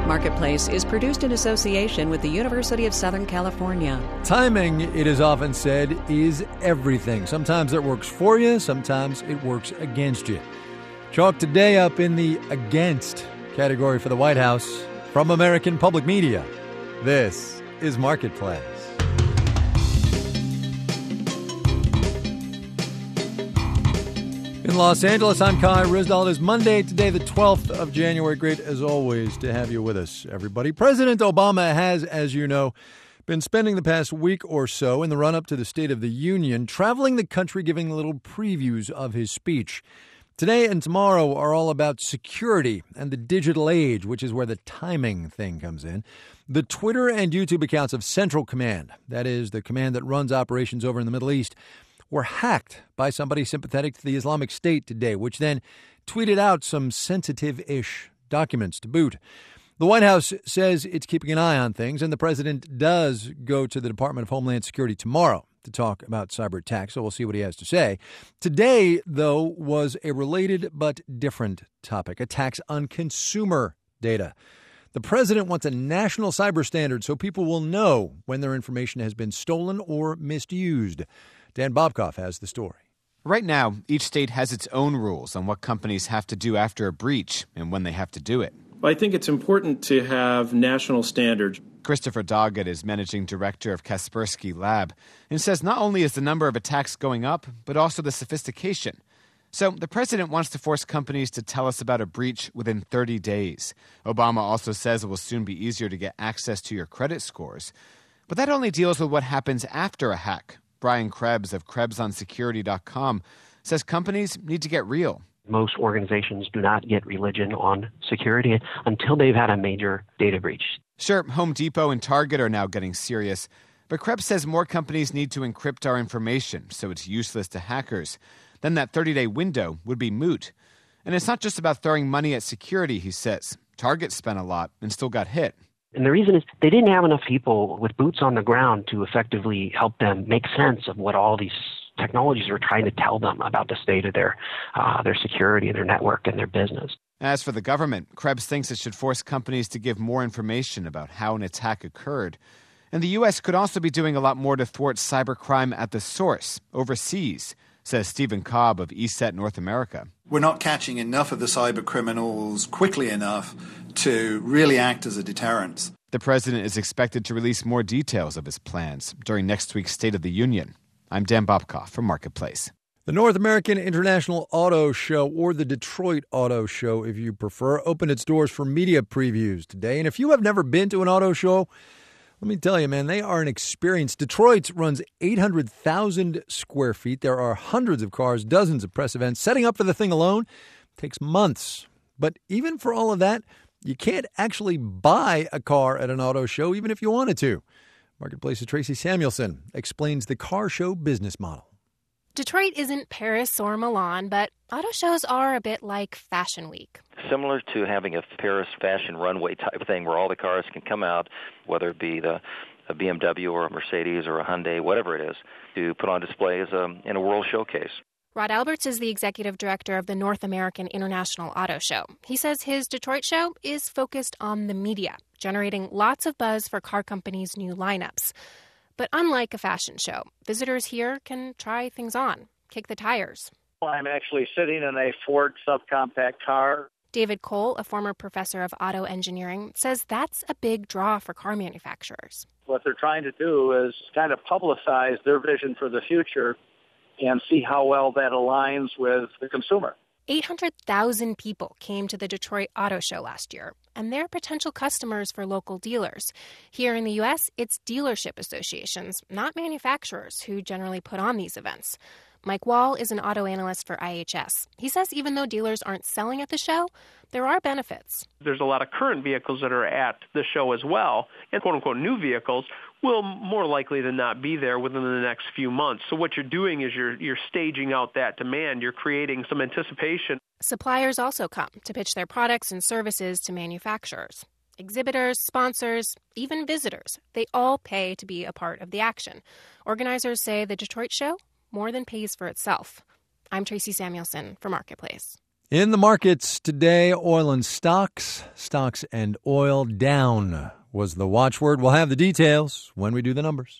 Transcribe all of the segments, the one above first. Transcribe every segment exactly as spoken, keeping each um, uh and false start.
Marketplace is produced in association with the University of Southern California. Timing, it is often said, is everything. Sometimes it works for you, sometimes it works against you. Chalk today up in the against category for the White House. From American Public Media, this is Marketplace. In Los Angeles, I'm Kai Ryssdal. It is Monday, today the twelfth of January. Great, as always, to have you with us, everybody. President Obama has, as you know, been spending the past week or so in the run-up to the State of the Union, traveling the country, giving little previews of his speech. Today and tomorrow are all about security and the digital age, which is where the timing thing comes in. The Twitter and YouTube accounts of Central Command, that is, the command that runs operations over in the Middle East, were hacked by somebody sympathetic to the Islamic State today, which then tweeted out some sensitive-ish documents to boot. The White House says it's keeping an eye on things, and the president does go to the Department of Homeland Security tomorrow to talk about cyber attacks, so we'll see what he has to say. Today, though, was a related but different topic, attacks on consumer data. The president wants a national cyber standard so people will know when their information has been stolen or misused. Dan Bobkoff has the story. Right now, each state has its own rules on what companies have to do after a breach and when they have to do it. I think it's important to have national standards. Christopher Doggett is managing director of Kaspersky Lab and says not only is the number of attacks going up, but also the sophistication. So the president wants to force companies to tell us about a breach within thirty days. Obama also says it will soon be easier to get access to your credit scores. But that only deals with what happens after a hack. Brian Krebs of Krebs On Security dot com says companies need to get real. Most organizations do not get religion on security until they've had a major data breach. Sure, Home Depot and Target are now getting serious, but Krebs says more companies need to encrypt our information so it's useless to hackers. Then that thirty-day window would be moot. And it's not just about throwing money at security, he says. Target spent a lot and still got hit. And the reason is they didn't have enough people with boots on the ground to effectively help them make sense of what all these technologies are trying to tell them about the state of their uh, their security and their network and their business. As for the government, Krebs thinks it should force companies to give more information about how an attack occurred. And the U S could also be doing a lot more to thwart cybercrime at the source, overseas, says Stephen Cobb of E S E T North America. We're not catching enough of the cyber criminals quickly enough to really act as a deterrent. The president is expected to release more details of his plans during next week's State of the Union. I'm Dan Bobkoff from Marketplace. The North American International Auto Show, or the Detroit Auto Show if you prefer, opened its doors for media previews today. And if you have never been to an auto show, let me tell you, man, they are an experience. Detroit runs eight hundred thousand square feet. There are hundreds of cars, dozens of press events. Setting up for the thing alone takes months. But even for all of that, you can't actually buy a car at an auto show, even if you wanted to. Marketplace's Tracy Samuelson explains the car show business model. Detroit isn't Paris or Milan, but auto shows are a bit like Fashion Week. Similar to having a Paris fashion runway type thing where all the cars can come out, whether it be the a B M W or a Mercedes or a Hyundai, whatever it is, to put on display as a, in a world showcase. Rod Alberts is the executive director of the North American International Auto Show. He says his Detroit show is focused on the media, generating lots of buzz for car companies' new lineups. But unlike a fashion show, visitors here can try things on, kick the tires. I'm actually sitting in a Ford subcompact car. David Cole, a former professor of auto engineering, says that's a big draw for car manufacturers. What they're trying to do is kind of publicize their vision for the future and see how well that aligns with the consumer. eight hundred thousand people came to the Detroit Auto Show last year, and they're potential customers for local dealers. Here in the U S, it's dealership associations, not manufacturers, who generally put on these events. Mike Wall is an auto analyst for I H S. He says even though dealers aren't selling at the show, there are benefits. There's a lot of current vehicles that are at the show as well, and quote-unquote new vehicles will more likely than not be there within the next few months. So what you're doing is you're you're staging out that demand. You're creating some anticipation. Suppliers also come to pitch their products and services to manufacturers. Exhibitors, sponsors, even visitors, they all pay to be a part of the action. Organizers say the Detroit show more than pays for itself. I'm Tracy Samuelson for Marketplace. In the markets today, oil and stocks, stocks and oil down was the watchword. We'll have the details when we do the numbers.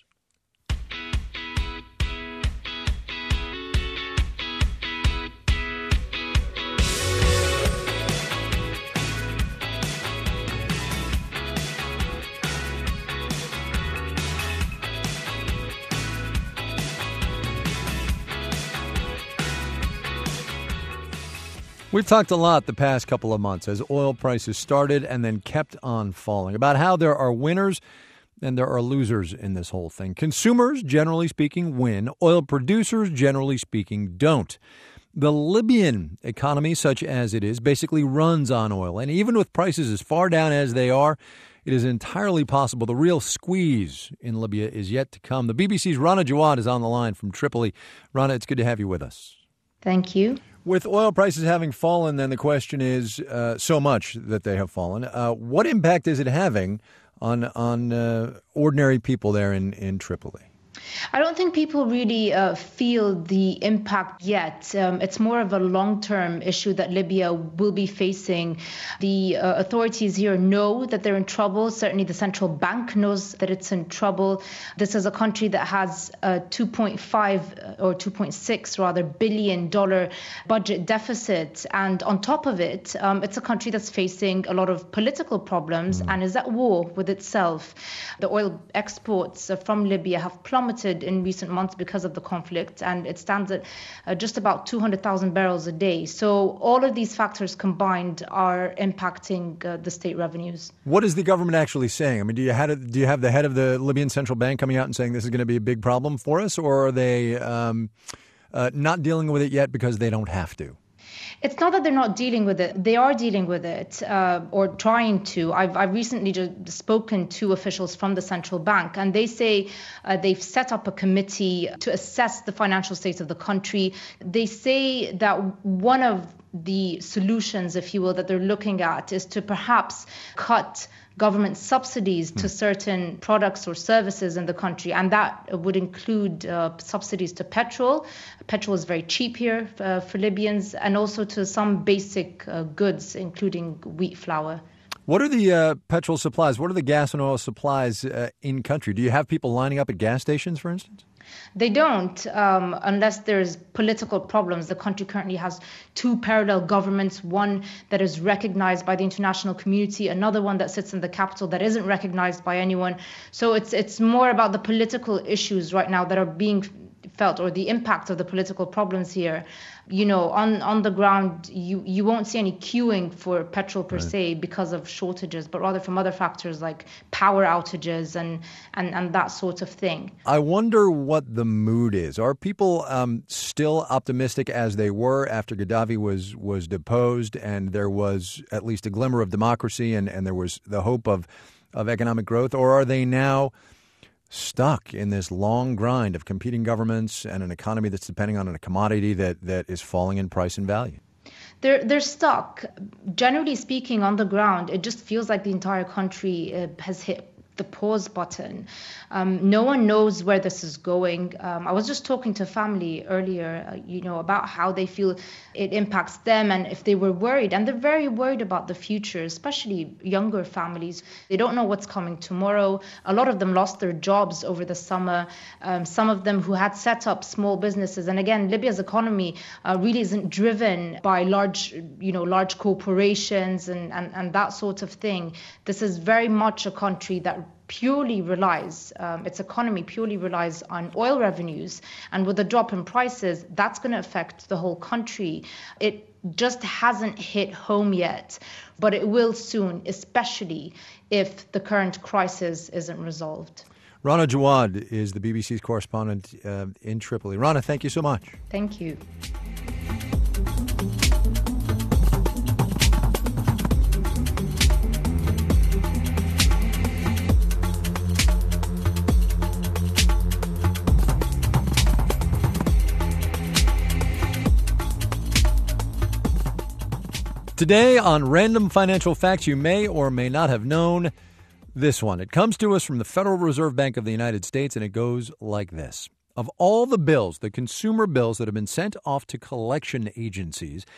We've talked a lot the past couple of months as oil prices started and then kept on falling about how there are winners and there are losers in this whole thing. Consumers, generally speaking, win. Oil producers, generally speaking, don't. The Libyan economy, such as it is, basically runs on oil. And even with prices as far down as they are, it is entirely possible the real squeeze in Libya is yet to come. The B B C's Rana Jawad is on the line from Tripoli. Rana, it's good to have you with us. Thank you. With oil prices having fallen, then the question is uh, so much that they have fallen. Uh, what impact is it having on on uh, ordinary people there in, in Tripoli? I don't think people really uh, feel the impact yet. Um, it's more of a long-term issue that Libya will be facing. The uh, authorities here know that they're in trouble. Certainly the central bank knows that it's in trouble. This is a country that has a two point five or two point six rather billion dollar budget deficit. And on top of it, um, it's a country that's facing a lot of political problems mm. and is at war with itself. The oil exports from Libya have plummeted in recent months because of the conflict, and it stands at uh, just about two hundred thousand barrels a day. So all of these factors combined are impacting uh, the state revenues. What is the government actually saying? I mean, do you have do you have the head of the Libyan central bank coming out and saying this is going to be a big problem for us, or are they um, uh, not dealing with it yet because they don't have to? It's not that they're not dealing with it. They are dealing with it uh, or trying to. I've, I've recently just spoken to officials from the central bank, and they say uh, they've set up a committee to assess the financial state of the country. They say that one of the solutions, if you will, that they're looking at is to perhaps cut government subsidies to certain products or services in the country, and that would include uh, subsidies to petrol. Petrol is very cheap here uh, for Libyans, and also to some basic uh, goods, including wheat flour. What are the uh, petrol supplies? What are the gas and oil supplies uh, in country? Do you have people lining up at gas stations, for instance? They don't, um, unless there's political problems. The country currently has two parallel governments, one that is recognized by the international community, another one that sits in the capital that isn't recognized by anyone. So it's it's more about the political issues right now that are being felt, or the impact of the political problems here. You know, on, on the ground, you, you won't see any queuing for petrol per right. se because of shortages, but rather from other factors like power outages and, and, and that sort of thing. I wonder what the mood is. Are people um, still optimistic as they were after Gaddafi was, was deposed and there was at least a glimmer of democracy and, and there was the hope of, of economic growth? Or are they now stuck in this long grind of competing governments and an economy that's depending on a commodity that, that is falling in price and value? They're they're stuck. Generally speaking, on the ground, it just feels like the entire country uh, has hit the pause button. Um, no one knows where this is going. Um, I was just talking to family earlier, uh, you know, about how they feel it impacts them and if they were worried. And they're very worried about the future, especially younger families. They don't know what's coming tomorrow. A lot of them lost their jobs over the summer. Um, some of them who had set up small businesses. And again, Libya's economy uh, really isn't driven by large, you know, large corporations and, and, and that sort of thing. This is very much a country that purely relies, um, its economy purely relies on oil revenues. And with a drop in prices, that's going to affect the whole country. It just hasn't hit home yet, but it will soon, especially if the current crisis isn't resolved. Rana Jawad is the B B C's correspondent uh, in Tripoli. Rana, thank you so much. Thank you. Today on Random Financial Facts you may or may not have known this one. It comes to us from the Federal Reserve Bank of the United States, and it goes like this. Of all the bills, the consumer bills that have been sent off to collection agencies,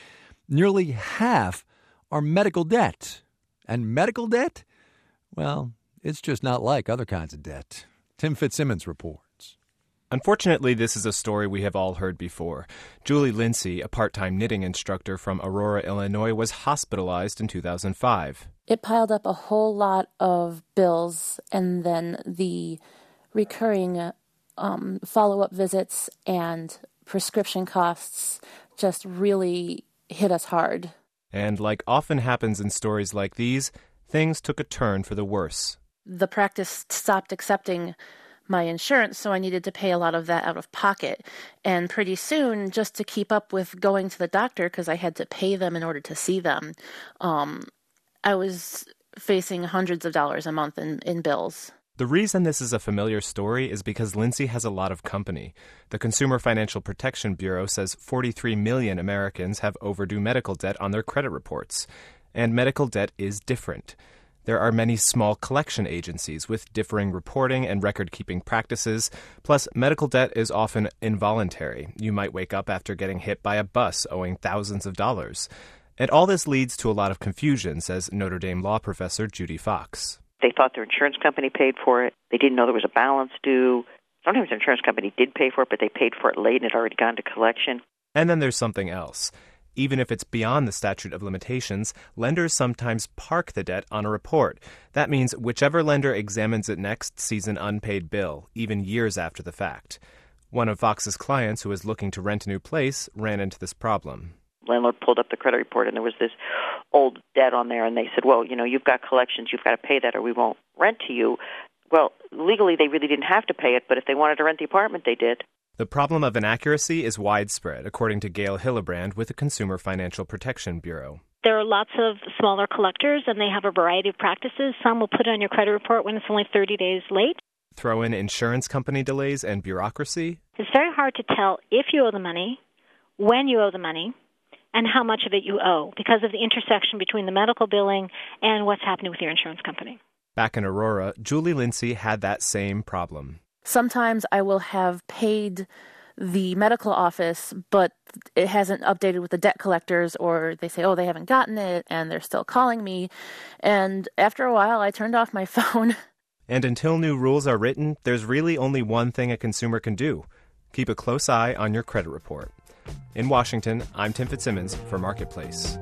Nearly half are medical debt. And medical debt? Well, it's just not like other kinds of debt. Tim Fitzsimmons reports. Unfortunately, this is a story we have all heard before. Julie Lindsay, a part-time knitting instructor from Aurora, Illinois, was hospitalized in two thousand five. It piled up a whole lot of bills, and then the recurring um, follow-up visits and prescription costs just really hit us hard. And like often happens in stories like these, things took a turn for the worse. The practice stopped accepting my insurance, so I needed to pay a lot of that out of pocket. And pretty soon, just to keep up with going to the doctor, because I had to pay them in order to see them, um, I was facing hundreds of dollars a month in, in bills. The reason this is a familiar story is because Lindsay has a lot of company. The Consumer Financial Protection Bureau says forty-three million Americans have overdue medical debt on their credit reports. And medical debt is different. There are many small collection agencies with differing reporting and record-keeping practices. Plus, medical debt is often involuntary. You might wake up after getting hit by a bus owing thousands of dollars. And all this leads to a lot of confusion, says Notre Dame law professor Judy Fox. They thought their insurance company paid for it. They didn't know there was a balance due. Sometimes the insurance company did pay for it, but they paid for it late and it had already gone to collection. And then there's something else. Even if it's beyond the statute of limitations, lenders sometimes park the debt on a report. That means whichever lender examines it next sees an unpaid bill, even years after the fact. One of Fox's clients, who was looking to rent a new place, ran into this problem. Landlord pulled up the credit report, and there was this old debt on there, and they said, well, you know, you've got collections, you've got to pay that or we won't rent to you. Well, legally, they really didn't have to pay it, but if they wanted to rent the apartment, they did. The problem of inaccuracy is widespread, according to Gail Hillebrand with the Consumer Financial Protection Bureau. There are lots of smaller collectors, and they have a variety of practices. Some will put it on your credit report when it's only thirty days late. Throw in insurance company delays and bureaucracy. It's very hard to tell if you owe the money, when you owe the money, and how much of it you owe because of the intersection between the medical billing and what's happening with your insurance company. Back in Aurora, Julie Lindsay had that same problem. Sometimes I will have paid the medical office, but it hasn't updated with the debt collectors, or they say, oh, they haven't gotten it, and they're still calling me. And after a while, I turned off my phone. And until new rules are written, there's really only one thing a consumer can do. Keep a close eye on your credit report. In Washington, I'm Tim Fitzsimmons for Marketplace.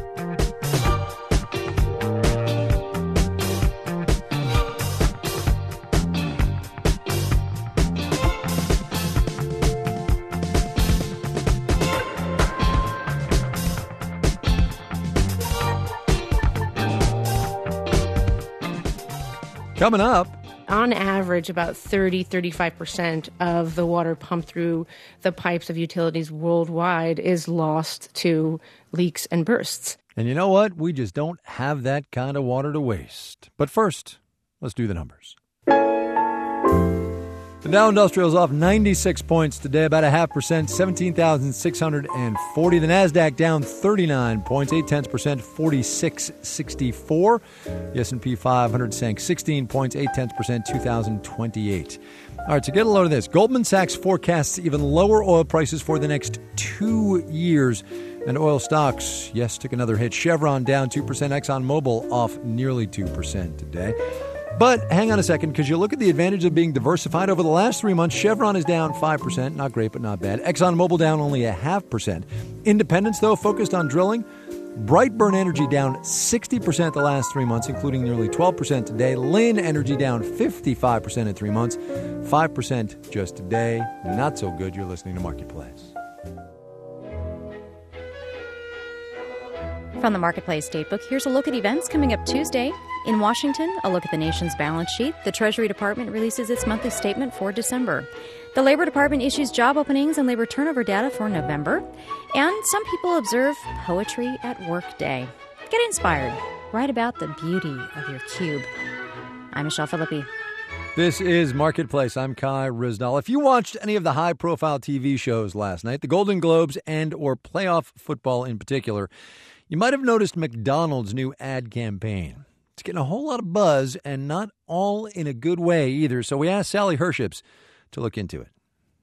Coming up. On average, about thirty, thirty-five percent of the water pumped through the pipes of utilities worldwide is lost to leaks and bursts. And you know what? We just don't have that kind of water to waste. But first, let's do the numbers. The Dow Industrial is off ninety-six points today, about a half percent, seventeen thousand six hundred forty. The Nasdaq down thirty-nine points, eight tenths percent, forty-six sixty-four. The S and P five hundred sank sixteen points, eight tenths percent, two thousand twenty-eight. All right, so get a load of this. Goldman Sachs forecasts even lower oil prices for the next two years. And oil stocks, yes, took another hit. Chevron down two percent, ExxonMobil off nearly two percent today. But hang on a second, because you look at the advantage of being diversified. Over the last three months, Chevron is down five percent. Not great, but not bad. ExxonMobil down only a half percent. Independence, though, focused on drilling. Brightburn Energy down sixty percent the last three months, including nearly twelve percent today. Lynn Energy down fifty-five percent in three months, five percent just today. Not so good. You're listening to Marketplace. From the Marketplace Datebook, here's a look at events coming up Tuesday. In Washington, a look at the nation's balance sheet. The Treasury Department releases its monthly statement for December. The Labor Department issues job openings and labor turnover data for November. And some people observe Poetry at Work Day. Get inspired. Write about the beauty of your cube. I'm Michelle Philippi. This is Marketplace. I'm Kai Ryssdal. If you watched any of the high-profile T V shows last night, the Golden Globes and or playoff football in particular, you might have noticed McDonald's new ad campaign. It's getting a whole lot of buzz, and not all in a good way either. So we asked Sally Herships to look into it.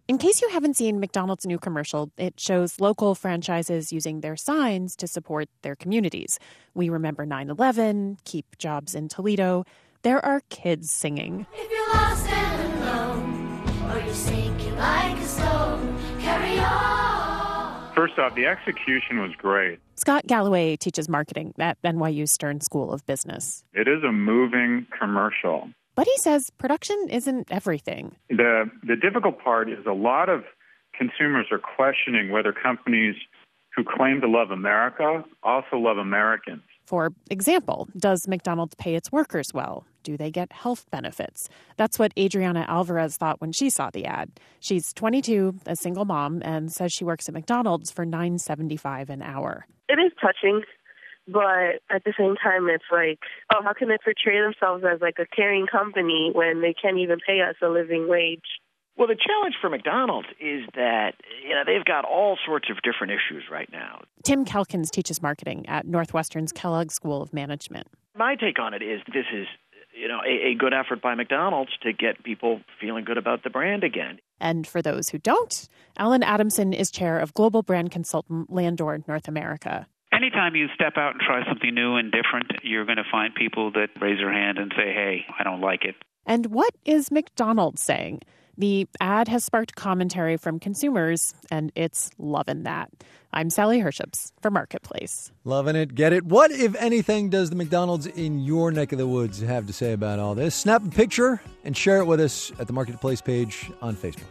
In case you haven't seen McDonald's new commercial, it shows local franchises using their signs to support their communities. We remember nine eleven, keep jobs in Toledo. There are kids singing. If you're lost and alone, or you're sinking like a stone, carry on. First off, the execution was great. Scott Galloway teaches marketing at N Y U Stern School of Business. It is a moving commercial. But he says production isn't everything. The the difficult part is a lot of consumers are questioning whether companies who claim to love America also love Americans. For example, does McDonald's pay its workers well? Do they get health benefits? That's what Adriana Alvarez thought when she saw the ad. She's twenty-two, a single mom, and says she works at McDonald's for nine dollars and seventy-five cents an hour. It is touching. But at the same time, it's like, oh, how can they portray themselves as like a caring company when they can't even pay us a living wage? Well, the challenge for McDonald's is that, you know, they've got all sorts of different issues right now. Tim Calkins teaches marketing at Northwestern's Kellogg School of Management. My take on it is this is, you know, a, a good effort by McDonald's to get people feeling good about the brand again. And for those who don't, Alan Adamson is chair of global brand consultant Landor North America. Anytime you step out and try something new and different, you're going to find people that raise their hand and say, hey, I don't like it. And what is McDonald's saying? The ad has sparked commentary from consumers, and it's loving that. I'm Sally Herships for Marketplace. Loving it. Get it. What, if anything, does the McDonald's in your neck of the woods have to say about all this? Snap a picture and share it with us at the Marketplace page on Facebook.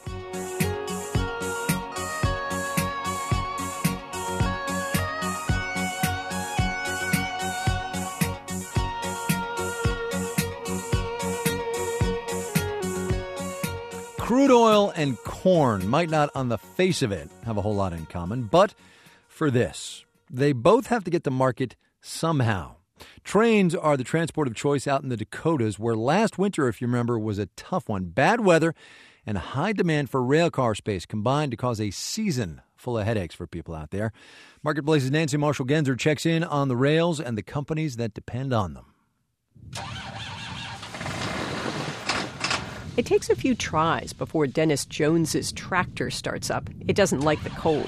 Crude oil and corn might not, on the face of it, have a whole lot in common, but for this, they both have to get to market somehow. Trains are the transport of choice out in the Dakotas, where last winter, if you remember, was a tough one. Bad weather and high demand for rail car space combined to cause a season full of headaches for people out there. Marketplace's Nancy Marshall-Genzer checks in on the rails and the companies that depend on them. It takes a few tries before Dennis Jones's tractor starts up. It doesn't like the cold.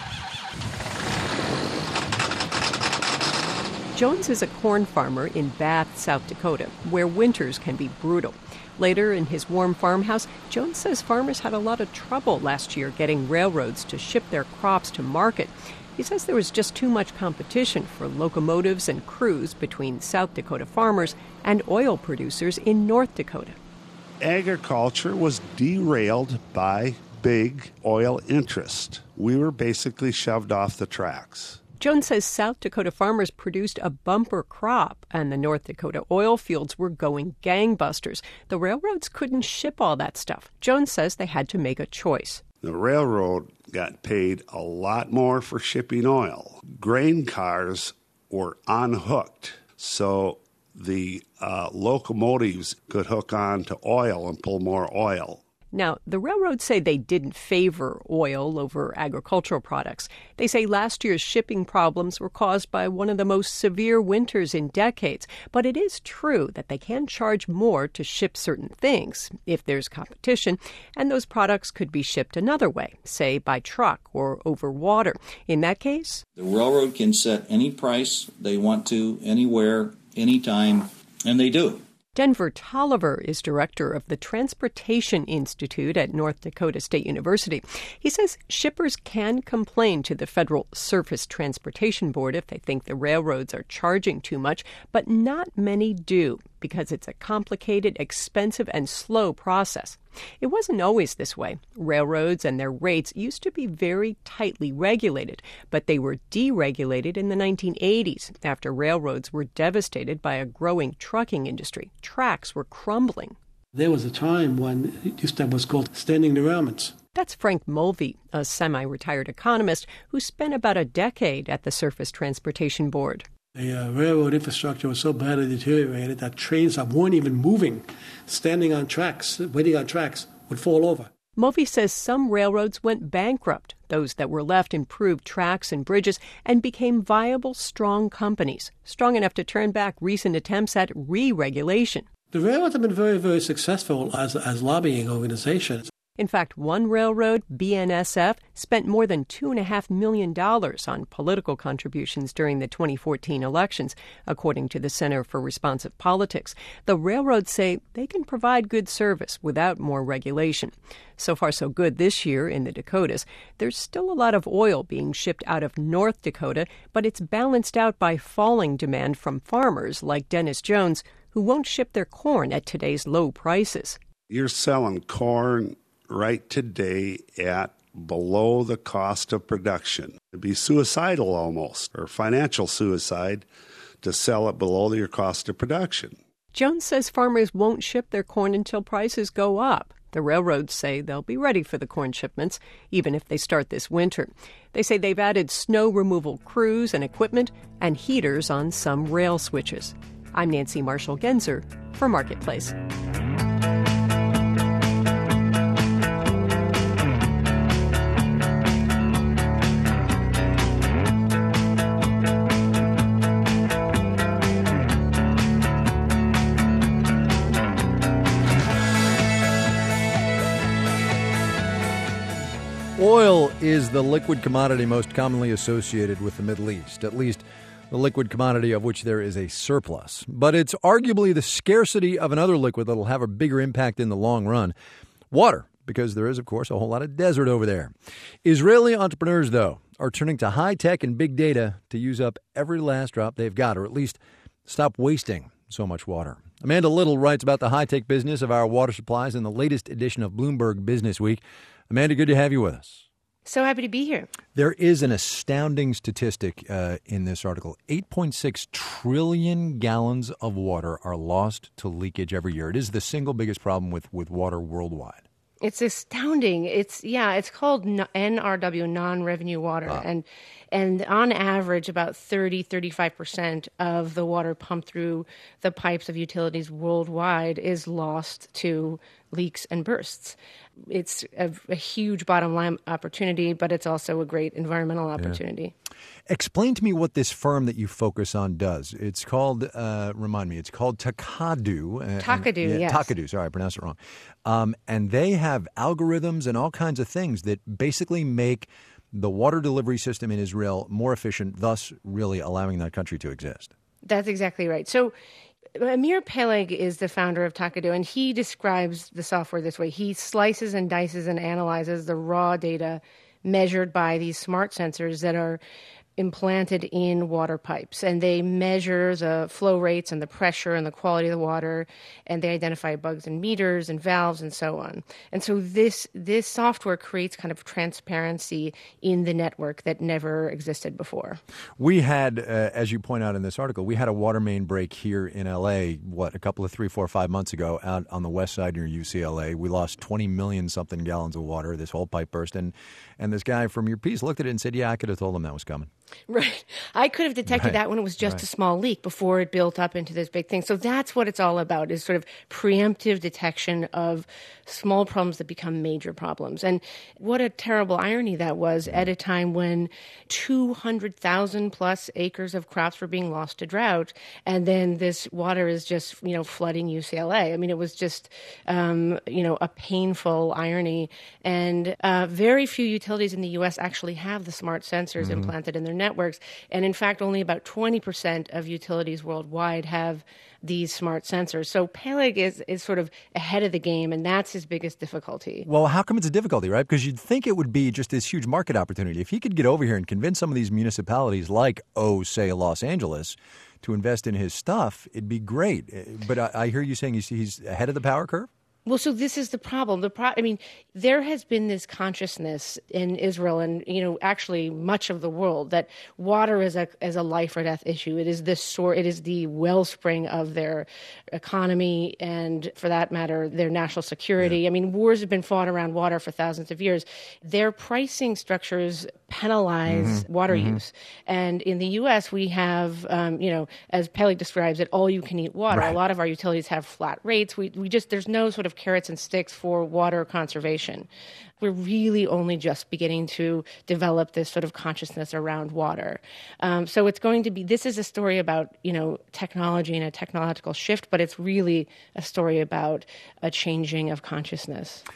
Jones is a corn farmer in Bath, South Dakota, where winters can be brutal. Later, in his warm farmhouse, Jones says farmers had a lot of trouble last year getting railroads to ship their crops to market. He says there was just too much competition for locomotives and crews between South Dakota farmers and oil producers in North Dakota. Agriculture was derailed by big oil interest. We were basically shoved off the tracks. Jones says South Dakota farmers produced a bumper crop, and the North Dakota oil fields were going gangbusters. The railroads couldn't ship all that stuff. Jones says they had to make a choice. The railroad got paid a lot more for shipping oil. Grain cars were unhooked, so the uh, locomotives could hook on to oil and pull more oil. Now, the railroads say they didn't favor oil over agricultural products. They say last year's shipping problems were caused by one of the most severe winters in decades. But it is true that they can charge more to ship certain things if there's competition, and those products could be shipped another way, say by truck or over water. In that case, the railroad can set any price they want to, anywhere, anytime, and they do. Denver Tolliver is director of the Transportation Institute at North Dakota State University. He says shippers can complain to the Federal Surface Transportation Board if they think the railroads are charging too much, but not many do because it's a complicated, expensive, and slow process. It wasn't always this way. Railroads and their rates used to be very tightly regulated, but they were deregulated in the nineteen eighties after railroads were devastated by a growing trucking industry. Tracks were crumbling. There was a time when this that was called standing derailments. That's Frank Mulvey, a semi-retired economist who spent about a decade at the Surface Transportation Board. The uh, railroad infrastructure was so badly deteriorated that trains that weren't even moving, standing on tracks, waiting on tracks, would fall over. Mulvey says some railroads went bankrupt. Those that were left improved tracks and bridges and became viable, strong companies, strong enough to turn back recent attempts at re-regulation. The railroads have been very, very successful as, as lobbying organizations. In fact, one railroad, B N S F, spent more than two point five million dollars on political contributions during the twenty fourteen elections, according to the Center for Responsive Politics. The railroads say they can provide good service without more regulation. So far, so good this year in the Dakotas. There's still a lot of oil being shipped out of North Dakota, but it's balanced out by falling demand from farmers like Dennis Jones, who won't ship their corn at today's low prices. You're selling corn right today at below the cost of production. It'd be suicidal almost, or financial suicide, to sell it below your cost of production. Jones says farmers won't ship their corn until prices go up. The railroads say they'll be ready for the corn shipments, even if they start this winter. They say they've added snow removal crews and equipment and heaters on some rail switches. I'm Nancy Marshall-Genzer for Marketplace. Oil is the liquid commodity most commonly associated with the Middle East, at least the liquid commodity of which there is a surplus. But it's arguably the scarcity of another liquid that will have a bigger impact in the long run. Water, because there is, of course, a whole lot of desert over there. Israeli entrepreneurs, though, are turning to high-tech and big data to use up every last drop they've got, or at least stop wasting so much water. Amanda Little writes about the high-tech business of our water supplies in the latest edition of Bloomberg Business Week. Amanda, good to have you with us. So happy to be here. There is an astounding statistic uh, in this article. eight point six trillion gallons of water are lost to leakage every year. It is the single biggest problem with, with water worldwide. It's astounding. It's yeah. It's called N R W, non-revenue water, ah. and and on average, about thirty, thirty-five percent of the water pumped through the pipes of utilities worldwide is lost to leaks and bursts. It's a, a huge bottom line opportunity, but it's also a great environmental opportunity. Yeah. Explain to me what this firm that you focus on does. It's called, uh, remind me, it's called Takadu. Uh, Takadu, and, yeah, yes. Takadu, sorry, I pronounced it wrong. Um, and they have algorithms and all kinds of things that basically make the water delivery system in Israel more efficient, thus really allowing that country to exist. That's exactly right. So Amir Peleg is the founder of Takadu, and he describes the software this way. He slices and dices and analyzes the raw data measured by these smart sensors that are implanted in water pipes, and they measure the flow rates and the pressure and the quality of the water, and they identify bugs in meters and valves and so on. And so this this software creates kind of transparency in the network that never existed before. We had, uh, as you point out in this article, we had a water main break here in L A, what, a couple of three, four, five months ago out on the west side near U C L A. We lost twenty million something gallons of water. This whole pipe burst, and, and this guy from your piece looked at it and said, yeah, I could have told him that was coming. Right. I could have detected right. that when it was just right. a small leak before it built up into this big thing. So that's what it's all about, is sort of preemptive detection of small problems that become major problems. And what a terrible irony that was at a time when two hundred thousand plus acres of crops were being lost to drought. And then this water is just, you know, flooding U C L A. I mean, it was just, um, you know, a painful irony. And uh, very few utilities in the U S actually have the smart sensors mm-hmm. implanted in their networks. And in fact, only about twenty percent of utilities worldwide have these smart sensors. So Peleg is, is sort of ahead of the game, and that's his biggest difficulty. Well, how come it's a difficulty, right? Because you'd think it would be just this huge market opportunity. If he could get over here and convince some of these municipalities like, oh, say, Los Angeles, to invest in his stuff, it'd be great. But I, I hear you saying he's, he's ahead of the power curve? Well, so this is the problem. The pro- I mean, there has been this consciousness in Israel and, you know, actually much of the world that water is a is a life or death issue. It is the sor- It is the wellspring of their economy and, for that matter, their national security. Yeah. I mean, wars have been fought around water for thousands of years. Their pricing structures penalize mm-hmm. water mm-hmm. use. And in the U S, we have, um, you know, as Peleg describes it, all-you-can-eat water. Right. A lot of our utilities have flat rates. We we just there's no sort of carrots and sticks for water conservation. We're really only just beginning to develop this sort of consciousness around water. Um, so it's going to be, this is a story about, you know, technology and a technological shift, but it's really a story about a changing of consciousness.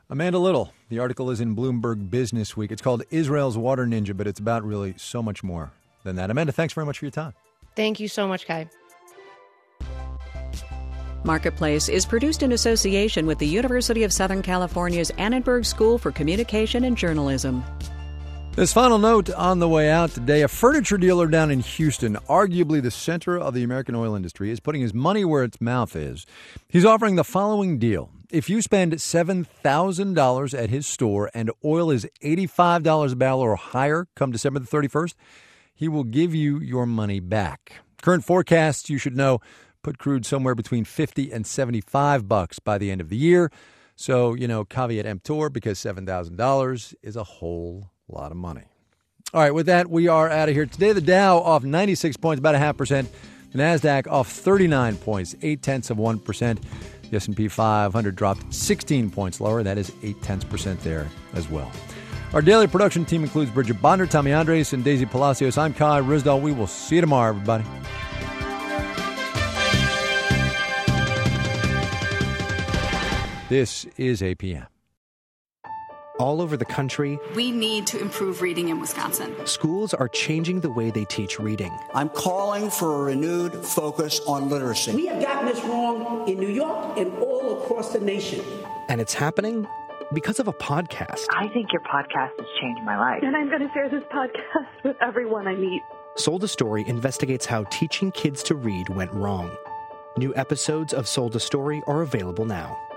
Amanda Little. The article is in Bloomberg Business Week. It's called Israel's Water Ninja, but it's about really so much more than that. Amanda, thanks very much for your time. Thank you so much, Kai. Marketplace is produced in association with the University of Southern California's Annenberg School for Communication and Journalism. This final note on the way out today, a furniture dealer down in Houston, arguably the center of the American oil industry, is putting his money where its mouth is. He's offering the following deal. If you spend seven thousand dollars at his store and oil is eighty-five dollars a barrel or higher come December the thirty-first, he will give you your money back. Current forecasts, you should know, put crude somewhere between fifty and seventy-five bucks by the end of the year. So, you know, caveat emptor, because seven thousand dollars is a whole lot of money. All right, with that, we are out of here. Today, the Dow off ninety-six points, about a half percent. The NASDAQ off thirty-nine points, eight-tenths of one percent. The S and P five hundred dropped sixteen points lower. That is eight-tenths percent there as well. Our daily production team includes Bridget Bonder, Tommy Andres, and Daisy Palacios. I'm Kai Ryssdal. We will see you tomorrow, everybody. This is A P M. All over the country, we need to improve reading in Wisconsin. Schools are changing the way they teach reading. I'm calling for a renewed focus on literacy. We have gotten this wrong in New York and all across the nation. And it's happening because of a podcast. I think your podcast has changed my life. And I'm going to share this podcast with everyone I meet. Sold a Story investigates how teaching kids to read went wrong. New episodes of Sold a Story are available now.